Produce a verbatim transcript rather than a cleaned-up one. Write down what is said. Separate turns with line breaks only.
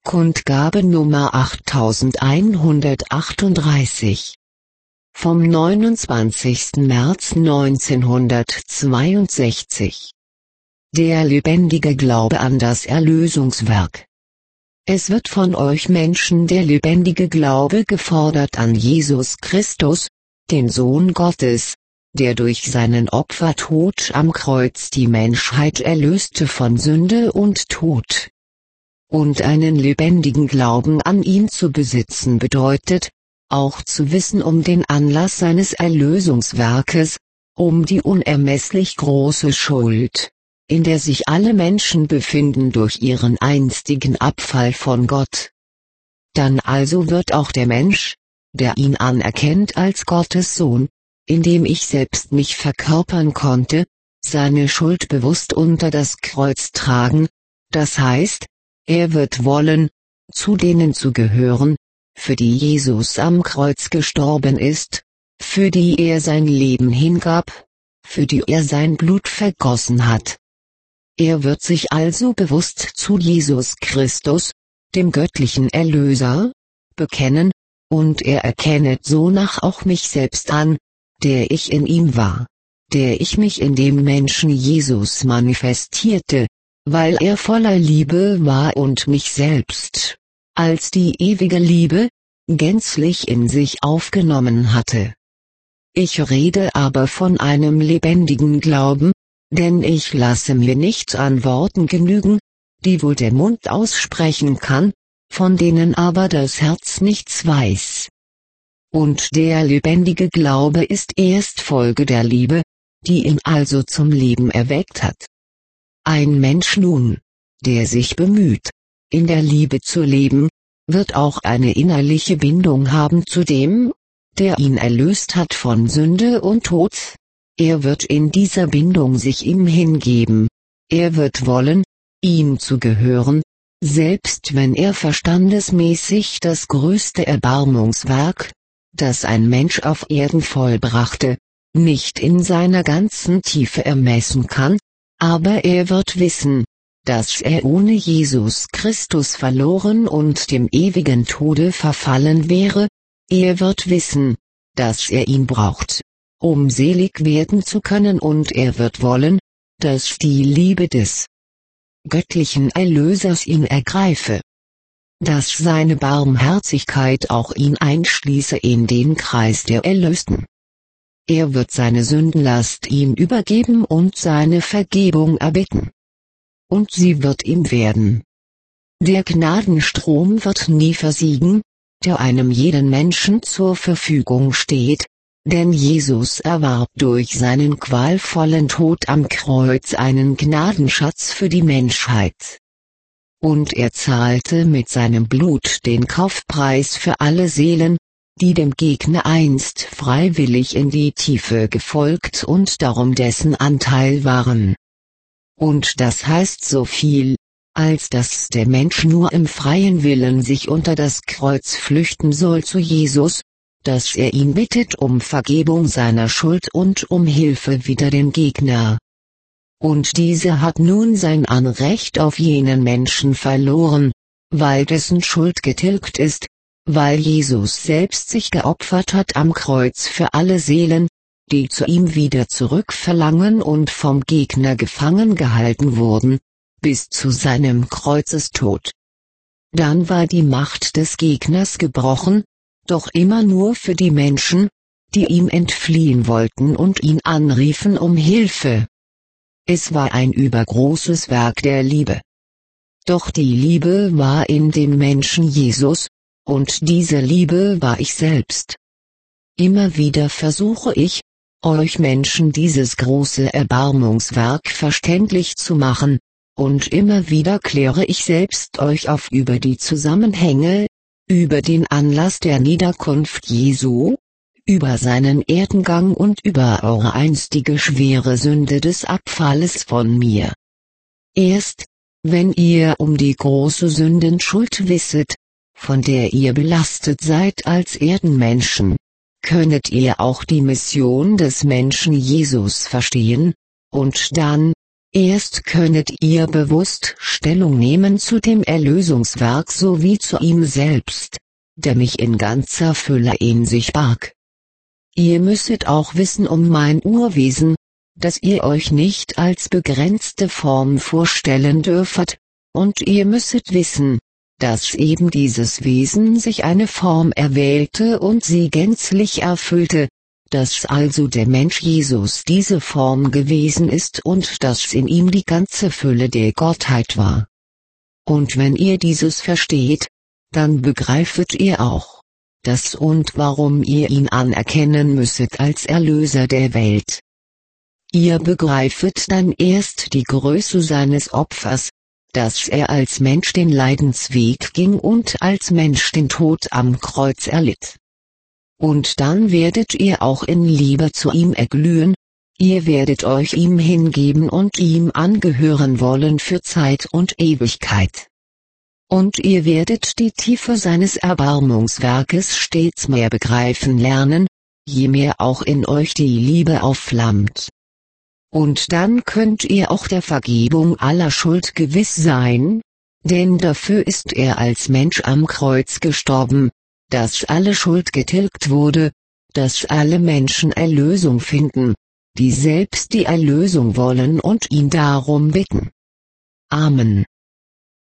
Kundgabe Nummer achttausendeinhundertachtunddreißig. Vom neunundzwanzigsten März neunzehnhundertzweiundsechzig. Der lebendige Glaube an das Erlösungswerk. Es wird von euch Menschen der lebendige Glaube gefordert an Jesus Christus, den Sohn Gottes, der durch seinen Opfertod am Kreuz die Menschheit erlöste von Sünde und Tod. Und einen lebendigen Glauben an ihn zu besitzen bedeutet, auch zu wissen um den Anlass seines Erlösungswerkes, um die unermesslich große Schuld, in der sich alle Menschen befinden durch ihren einstigen Abfall von Gott. Dann also wird auch der Mensch, der ihn anerkennt als Gottes Sohn, indem ich selbst mich verkörpern konnte, seine Schuld bewusst unter das Kreuz tragen, das heißt, er wird wollen, zu denen zu gehören, für die Jesus am Kreuz gestorben ist, für die er sein Leben hingab, für die er sein Blut vergossen hat. Er wird sich also bewusst zu Jesus Christus, dem göttlichen Erlöser, bekennen, und er erkennet sonach auch mich selbst an, der ich in ihm war, der ich mich in dem Menschen Jesus manifestierte, weil er voller Liebe war und mich selbst, als die ewige Liebe, gänzlich in sich aufgenommen hatte. Ich rede aber von einem lebendigen Glauben, denn ich lasse mir nicht an Worten genügen, die wohl der Mund aussprechen kann, von denen aber das Herz nichts weiß. Und der lebendige Glaube ist erst Folge der Liebe, die ihn also zum Leben erweckt hat. Ein Mensch nun, der sich bemüht, in der Liebe zu leben, wird auch eine innerliche Bindung haben zu dem, der ihn erlöst hat von Sünde und Tod. Er wird in dieser Bindung sich ihm hingeben. Er wird wollen, ihm zu gehören, selbst wenn er verstandesmäßig das größte Erbarmungswerk, das ein Mensch auf Erden vollbrachte, nicht in seiner ganzen Tiefe ermessen kann, aber er wird wissen, dass er ohne Jesus Christus verloren und dem ewigen Tode verfallen wäre. Er wird wissen, dass er ihn braucht, um selig werden zu können, und er wird wollen, dass die Liebe des göttlichen Erlösers ihn ergreife, dass seine Barmherzigkeit auch ihn einschließe in den Kreis der Erlösten. Er wird seine Sündenlast ihm übergeben und seine Vergebung erbitten. Und sie wird ihm werden. Der Gnadenstrom wird nie versiegen, der einem jeden Menschen zur Verfügung steht, denn Jesus erwarb durch seinen qualvollen Tod am Kreuz einen Gnadenschatz für die Menschheit. Und er zahlte mit seinem Blut den Kaufpreis für alle Seelen, die dem Gegner einst freiwillig in die Tiefe gefolgt und darum dessen Anteil waren. Und das heißt so viel, als dass der Mensch nur im freien Willen sich unter das Kreuz flüchten soll zu Jesus, dass er ihn bittet um Vergebung seiner Schuld und um Hilfe wider den Gegner. Und dieser hat nun sein Anrecht auf jenen Menschen verloren, weil dessen Schuld getilgt ist, weil Jesus selbst sich geopfert hat am Kreuz für alle Seelen, die zu ihm wieder zurückverlangen und vom Gegner gefangen gehalten wurden, bis zu seinem Kreuzestod. Dann war die Macht des Gegners gebrochen, doch immer nur für die Menschen, die ihm entfliehen wollten und ihn anriefen um Hilfe. Es war ein übergroßes Werk der Liebe. Doch die Liebe war in dem Menschen Jesus, und diese Liebe war ich selbst. Immer wieder versuche ich, euch Menschen dieses große Erbarmungswerk verständlich zu machen, und immer wieder kläre ich selbst euch auf über die Zusammenhänge, über den Anlass der Niederkunft Jesu, über seinen Erdengang und über eure einstige schwere Sünde des Abfalles von mir. Erst, wenn ihr um die große Sündenschuld wisset, von der ihr belastet seid als Erdenmenschen, könnet ihr auch die Mission des Menschen Jesus verstehen, und dann, Erst könnet ihr bewusst Stellung nehmen zu dem Erlösungswerk sowie zu ihm selbst, der mich in ganzer Fülle in sich barg. Ihr müsset auch wissen um mein Urwesen, dass ihr euch nicht als begrenzte Form vorstellen dürfet, und ihr müsset wissen, dass eben dieses Wesen sich eine Form erwählte und sie gänzlich erfüllte, dass also der Mensch Jesus diese Form gewesen ist und dass in ihm die ganze Fülle der Gottheit war. Und wenn ihr dieses versteht, dann begreifet ihr auch, dass und warum ihr ihn anerkennen müsset als Erlöser der Welt. Ihr begreifet dann erst die Größe seines Opfers, dass er als Mensch den Leidensweg ging und als Mensch den Tod am Kreuz erlitt. Und dann werdet ihr auch in Liebe zu ihm erglühen, ihr werdet euch ihm hingeben und ihm angehören wollen für Zeit und Ewigkeit. Und ihr werdet die Tiefe seines Erbarmungswerkes stets mehr begreifen lernen, je mehr auch in euch die Liebe aufflammt. Und dann könnt ihr auch der Vergebung aller Schuld gewiss sein, denn dafür ist er als Mensch am Kreuz gestorben, dass alle Schuld getilgt wurde, dass alle Menschen Erlösung finden, die selbst die Erlösung wollen und ihn darum bitten. Amen.